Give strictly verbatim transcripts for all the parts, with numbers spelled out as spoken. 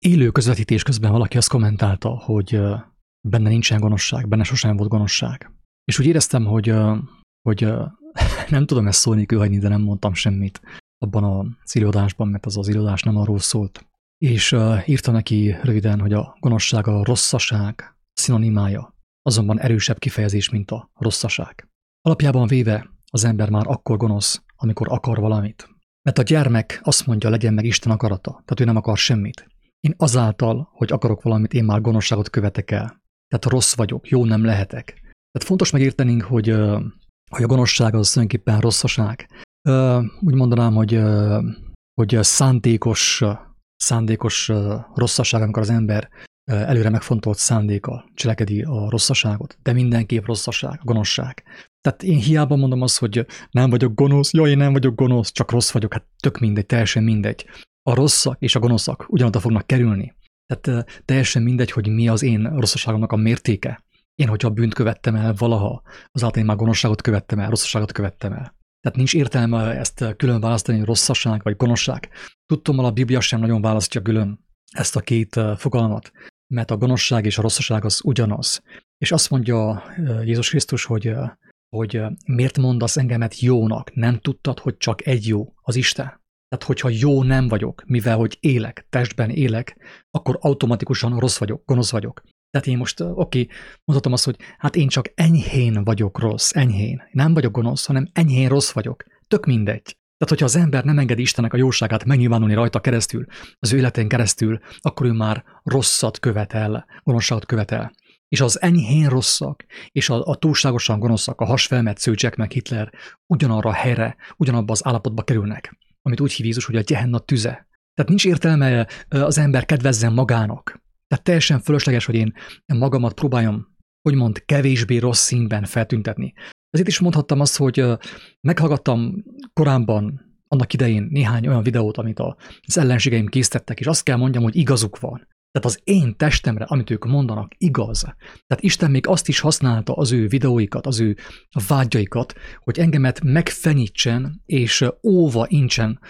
élő közvetítés közben valaki azt kommentálta, hogy benne nincsen gonoszság, benne sosem volt gonoszság. És úgy éreztem, hogy, hogy nem tudom ezt szólni hagyni, de nem mondtam semmit abban az előadásban, mert az az előadás nem arról szólt. És írtam neki röviden, hogy a gonoszság a rosszaság szinonimája, azonban erősebb kifejezés, mint a rosszaság. Alapjában véve az ember már akkor gonosz, amikor akar valamit. Mert a gyermek azt mondja, legyen meg Isten akarata, tehát ő nem akar semmit. Én azáltal, hogy akarok valamit, én már gonoszságot követek el. Tehát rossz vagyok, jó nem lehetek. Tehát fontos megértenünk, hogy, hogy a gonoszság az tulajdonképpen rosszaság. Úgy mondanám, hogy, hogy szándékos, szándékos rosszaság, amikor az ember előre megfontolt szándékkal cselekedni a rosszaságot, de mindenképp rosszaság, gonoszság. Tehát én hiába mondom azt, hogy nem vagyok gonosz, jaj, én nem vagyok gonosz, csak rossz vagyok, hát tök mindegy, teljesen mindegy. A rosszak és a gonoszak ugyanoda fognak kerülni. Tehát teljesen mindegy, hogy mi az én rosszaságomnak a mértéke. Én, hogyha bűnt követtem el valaha, azáltal én már gonoszságot követtem el, rosszaságot követtem el. Tehát nincs értelme ezt külön választani, hogy rosszaság vagy gonoszság. Tudtommal a Biblia sem nagyon választja külön ezt a két fogalmat, mert a gonoszság és a rosszaság az ugyanaz. És azt mondja Jézus Krisztus, hogy, hogy miért mondasz engemet jónak? Nem tudtad, hogy csak egy jó, az Isten? Tehát, hogyha jó nem vagyok, mivel hogy élek, testben élek, akkor automatikusan rossz vagyok, gonosz vagyok. Tehát én most, oké, okay, mondhatom azt, hogy hát én csak enyhén vagyok rossz, enyhén. Nem vagyok gonosz, hanem enyhén rossz vagyok. Tök mindegy. Tehát, hogyha az ember nem engedi Istennek a jóságát megnyilvánulni rajta keresztül, az ő életén keresztül, akkor ő már rosszat követel, gonoszságot követel. És az enyhén rosszak, és a, a túlságosan gonoszak, a hasfelmetsző Jack meg Hitler ugyanarra a helyre, ugyanabba az állapotba kerülnek, amit úgy hív Jézus, hogy a Gehenna tüze. Tehát nincs értelme az ember kedvezzen magának. Tehát teljesen fölösleges, hogy én magamat próbáljam, úgymond kevésbé rossz színben feltüntetni. Ezért is mondhattam azt, hogy meghallgattam korábban, annak idején néhány olyan videót, amit az ellenségeim készítettek, és azt kell mondjam, hogy igazuk van. Tehát az én testemre, amit ők mondanak, igaz. Tehát Isten még azt is használta az ő videóikat, az ő vágyaikat, hogy engemet megfenyítsen, és óva incsen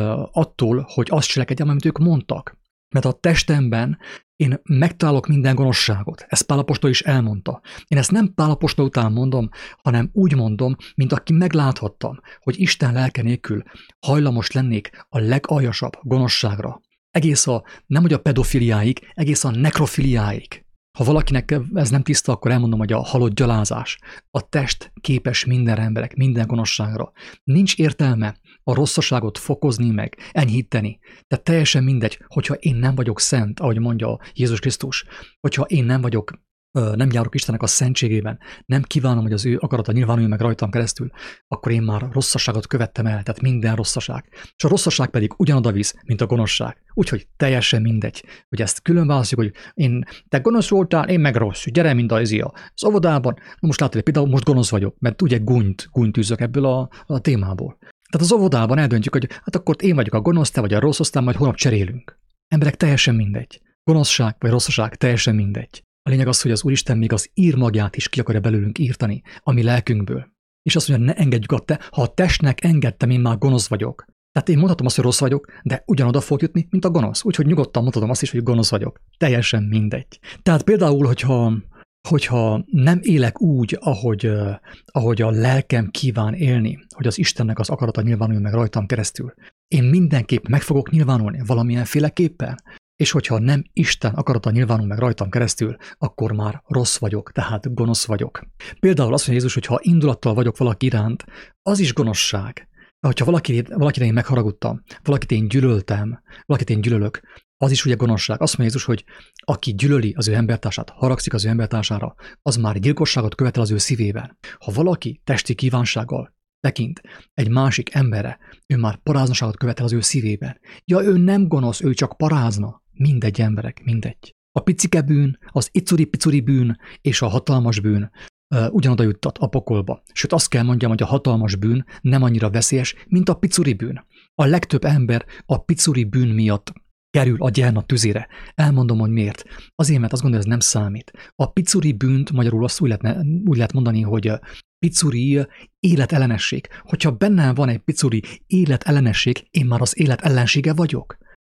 attól, hogy azt cselekedjem, amit ők mondtak. Mert a testemben én megtalálok minden gonoszságot. Ezt Pál apostol is elmondta. Én ezt nem Pál apostol után mondom, hanem úgy mondom, mint aki megláthattam, hogy Isten lelke nélkül hajlamos lennék a legaljasabb gonoszságra. Egész a, nem hogy a pedofiliáig, egész a nekrofiliáig. Ha valakinek ez nem tiszta, akkor elmondom, hogy a halott gyalázás. A test képes minden emberek, minden gonoszságra. Nincs értelme a rosszaságot fokozni meg, enyhíteni. Tehát teljesen mindegy, hogyha én nem vagyok szent, ahogy mondja Jézus Krisztus, hogyha én nem vagyok, nem járok Istennek a szentségében, nem kívánom, hogy az ő akarata nyilvánuljon meg rajtam keresztül, akkor én már rosszaságot követtem el, tehát minden rosszaság. És a rosszaság pedig ugyanoda visz, mint a gonoszság. Úgyhogy teljesen mindegy, hogy ezt külön választjuk, hogy én, te gonosz voltál, én meg rossz, gyere, mint az Izia. Az óvodában, most látod, hogy például most gonosz vagyok, mert ugye gúnyt, gúnyt űzök ebből a, a témából. Tehát az óvodában eldöntjük, hogy hát akkor én vagyok a gonosz, te vagy a rossz, aztán majd holnap cserélünk. Emberek, teljesen mindegy. Gonoszság vagy rosszaság, teljesen mindegy. A lényeg az, hogy az Úristen még az írmagját is ki akarja belőlünk írtani, a mi lelkünkből. És azt mondja, ne engedjük a te, ha a testnek engedtem, én már gonosz vagyok. Tehát én mondhatom azt, hogy rossz vagyok, de ugyanoda fog jutni, mint a gonosz. Úgyhogy nyugodtan mondhatom azt is, hogy gonosz vagyok. Teljesen mindegy. Tehát például, hogyha, hogyha nem élek úgy, ahogy, ahogy a lelkem kíván élni, hogy az Istennek az akarata nyilvánuljon meg rajtam keresztül, én mindenképp meg fogok nyilvánulni valamilyenféleképpen. És hogyha nem Isten akarata nyilvánul meg rajtam keresztül, akkor már rossz vagyok, tehát gonosz vagyok. Például azt mondja Jézus, hogy ha indulattal vagyok valaki iránt, az is gonoszság. Ha valaki, valakire én megharagudtam, valakit én gyűlöltem, valakit én gyűlölök, az is ugye gonoszság. Azt mondja Jézus, hogy aki gyűlöli az ő embertársát, haragszik az ő embertársára, az már gyilkosságot követel az ő szívében. Ha valaki testi kívánsággal tekint egy másik emberre, ő már paráznaságot követel az ő szívében. Ja, ő nem gonosz, ő csak parázna. Mindegy, emberek, mindegy. A picike bűn, az icuri-picuri bűn és a hatalmas bűn uh, ugyanoda juttat a pokolba. Sőt, azt kell mondjam, hogy a hatalmas bűn nem annyira veszélyes, mint a picuri bűn. A legtöbb ember a picuri bűn miatt kerül a Gehenna tüzére. Elmondom, hogy miért. Azért, mert azt gondolja, ez nem számít. A picuri bűnt, magyarul azt úgy lehet, úgy lehet mondani, hogy picuri életellenesség. Hogyha bennem van egy picuri életellenesség, én már az élet ellensége vagyok.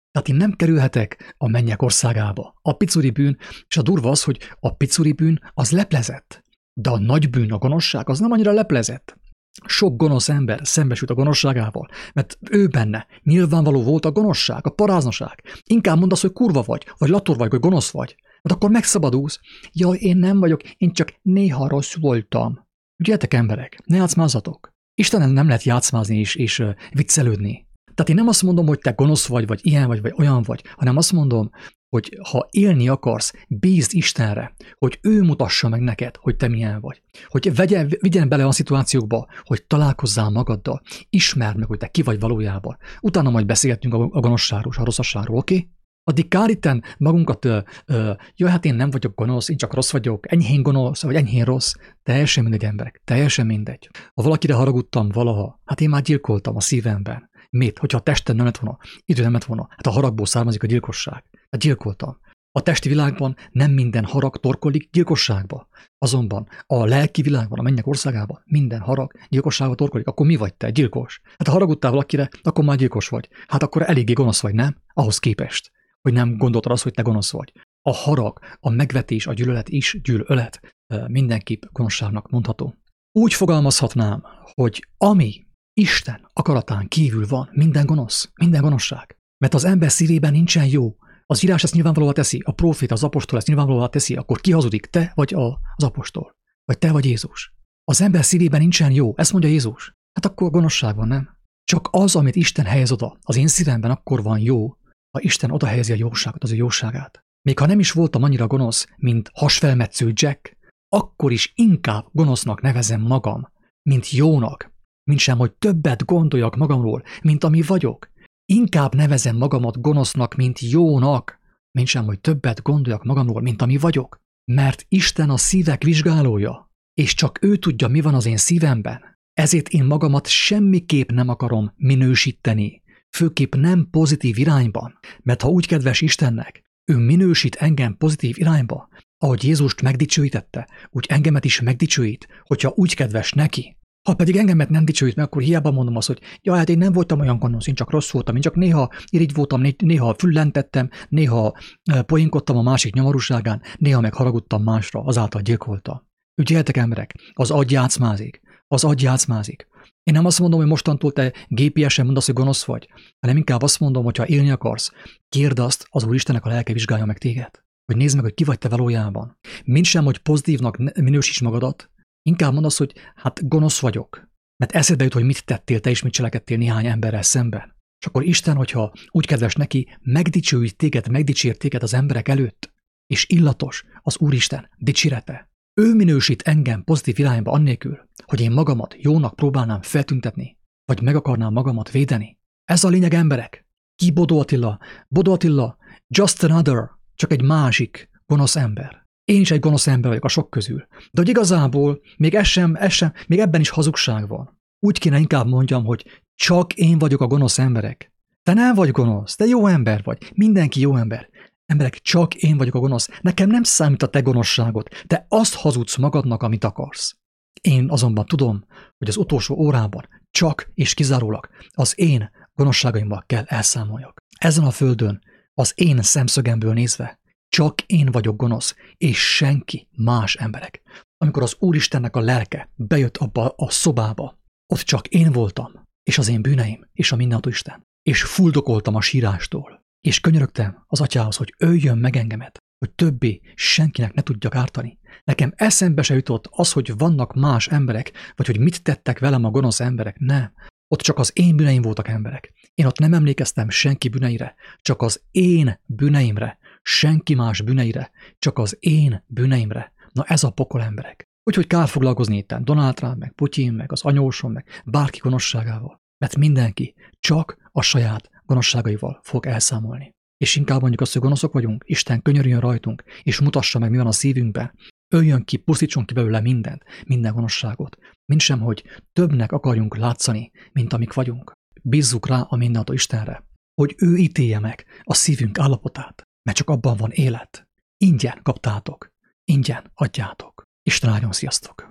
Tehát én nem kerülhetek a mennyek országába. A picuri bűn, és a durva az, hogy a picuri bűn az leplezett. De a nagy bűn, a gonoszság, az nem annyira leplezett. Sok gonosz ember szembesült a gonoszságával, mert ő benne nyilvánvaló volt a gonoszság, a paráznaság. Inkább mondd azt, hogy kurva vagy, vagy lator vagy, vagy gonosz vagy. Mert akkor megszabadulsz. Jaj, én nem vagyok, én csak néha rossz voltam. Gyertek emberek, ne játszmázzatok. Istenen nem lehet játszmázni és, és uh, viccelődni. Tehát én nem azt mondom, hogy te gonosz vagy, vagy ilyen vagy, vagy olyan vagy, hanem azt mondom, hogy ha élni akarsz, bízd Istenre, hogy ő mutassa meg neked, hogy te milyen vagy. Hogy vegyen, vigyen bele a szituációkba, hogy találkozzál magaddal, ismerd meg, hogy te ki vagy valójában. Utána majd beszélgetünk a gonoszságról, a rosszasságról, oké? Okay? Addig kár itten magunkat, ö, ö, jó, hát én nem vagyok gonosz, én csak rossz vagyok, enyhén gonosz, vagy enyhén rossz. Teljesen mindegy, emberek, teljesen mindegy. Ha valakire haragudtam valaha, hát én már gyilkoltam a szívemben. Miért? Hogyha a testem nem lett volna, idő nem lett volna, hát a haragból származik a gyilkosság. Hát gyilkoltam. A testi világban nem minden harag torkollik gyilkosságba. Azonban a lelki világban, a mennyek országában minden harag gyilkosságba torkollik. Akkor mi vagy te? Gyilkos. Hát ha haragudtál valakire, akkor már gyilkos vagy. Hát akkor eléggé gonosz vagy, nem? Ahhoz képest, hogy nem gondoltad azt, hogy te gonosz vagy. A harag, a megvetés, a gyűlölet is gyűlölet. Mindenképp gonoszságnak mondható. Úgy fogalmazhatnám, hogy ami Isten akaratán kívül van, minden gonosz, minden gonoszság. Mert az ember szívében nincsen jó. Az írás ezt nyilvánvalóvá teszi, a próféta, az apostol ezt nyilvánvalóvá teszi, akkor ki hazudik, te vagy az apostol? Vagy te vagy Jézus? Az ember szívében nincsen jó, ezt mondja Jézus. Hát akkor gonoszság van, nem? Csak az, amit Isten helyez oda, az én szívemben akkor van jó, ha Isten oda helyezi a jóságot, az ő jóságát. Még ha nem is voltam annyira gonosz, mint hasfelmetsző Jack, akkor is inkább gonosznak nevezem magam, mint jónak, mint sem, hogy többet gondoljak magamról, mint ami vagyok. Inkább nevezem magamat gonosznak, mint jónak, mint sem, hogy többet gondoljak magamról, mint ami vagyok. Mert Isten a szívek vizsgálója, és csak ő tudja, mi van az én szívemben. Ezért én magamat semmiképp nem akarom minősíteni, főképp nem pozitív irányban. Mert ha úgy kedves Istennek, ő minősít engem pozitív irányba, ahogy Jézust megdicsőítette, úgy engemet is megdicsőít, hogyha úgy kedves neki. Ha pedig engemet nem dicsőít meg, akkor hiába mondom azt, hogy ja, hát én nem voltam olyan gonosz, én csak rossz voltam, én csak néha irigy voltam, néha füllentettem, néha poénkodtam a másik nyomorúságán, néha meg haragudtam másra, azáltal gyilkoltam. Ügyeljetek emberek, az agy játszmázik, az agy játszmázik. Én nem azt mondom, hogy mostantól te gé pé es-en mondasz, hogy gonosz vagy, hanem inkább azt mondom, hogy ha élni akarsz, kérd azt, az Úristennek a lelke vizsgálja meg téged, hogy nézd meg, hogy ki vagy te valójában. Mindsem, hogy pozitívnak minősíts magadat, inkább mondd azt, hogy hát gonosz vagyok, mert eszedbe jut, hogy mit tettél te és mit cselekedtél néhány emberrel szemben. És akkor Isten, hogyha úgy kedves neki, megdicsőít téged, megdicsért téged az emberek előtt, és illatos az Úristen dicsérete. Ő minősít engem pozitív irányba annélkül, hogy én magamat jónak próbálnám feltüntetni, vagy meg akarnám magamat védeni. Ez a lényeg, emberek. Ki Bodó Attila? Bodó Attila, just another, csak egy másik gonosz ember. Én is egy gonosz ember vagyok a sok közül. De hogy igazából még, ez sem, ez sem, még ebben is hazugság van. Úgy kéne inkább mondjam, hogy csak én vagyok a gonosz emberek. Te nem vagy gonosz, te jó ember vagy. Mindenki jó ember. Emberek, csak én vagyok a gonosz. Nekem nem számít a te gonoszságot. Te azt hazudsz magadnak, amit akarsz. Én azonban tudom, hogy az utolsó órában csak és kizárólag az én gonoszságaimmal kell elszámoljak. Ezen a földön, az én szemszögemből nézve, csak én vagyok gonosz, és senki más, emberek. Amikor az Úristennek a lelke bejött abba a szobába, ott csak én voltam, és az én bűneim, és a mindenható Isten. És fuldokoltam a sírástól, és könyörögtem az atyához, hogy öljön meg engemet, hogy többé senkinek ne tudjak ártani. Nekem eszembe se jutott az, hogy vannak más emberek, vagy hogy mit tettek velem a gonosz emberek. Nem. Ott csak az én bűneim voltak, emberek. Én ott nem emlékeztem senki bűneire, csak az én bűneimre, senki más bűneire, csak az én bűneimre. Na ez a pokol, emberek. Úgyhogy kár foglalkozni itten Donald Trump, meg Putyin, meg az anyósom, meg bárki gonoszságával. Mert mindenki csak a saját gonoszságaival fog elszámolni. És inkább mondjuk azt, hogy gonoszok vagyunk, Isten könyörüljön rajtunk, és mutassa meg, mi van a szívünkben. Öljön ki, pusztítson ki belőle mindent, minden gonoszságot. Mindsem, hogy többnek akarjunk látszani, mint amik vagyunk. Bízzuk rá a mindenható Istenre, hogy ő ítélje meg a szívünk állapotát, mert csak abban van élet. Ingyen kaptátok, ingyen adjátok. Isten áldjon, sziasztok!